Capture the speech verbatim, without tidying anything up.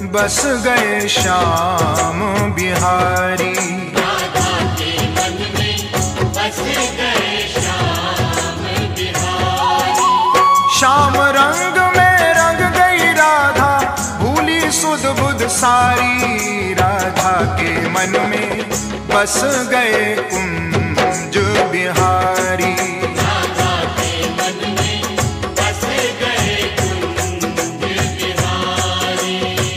बस गए श्याम बिहारी। राधा के मन में बस गए श्याम बिहारी। श्याम रंग में रंग गई राधा, भूली सुध बुध सारी। राधा के मन में बस गए कुंज बिहारी।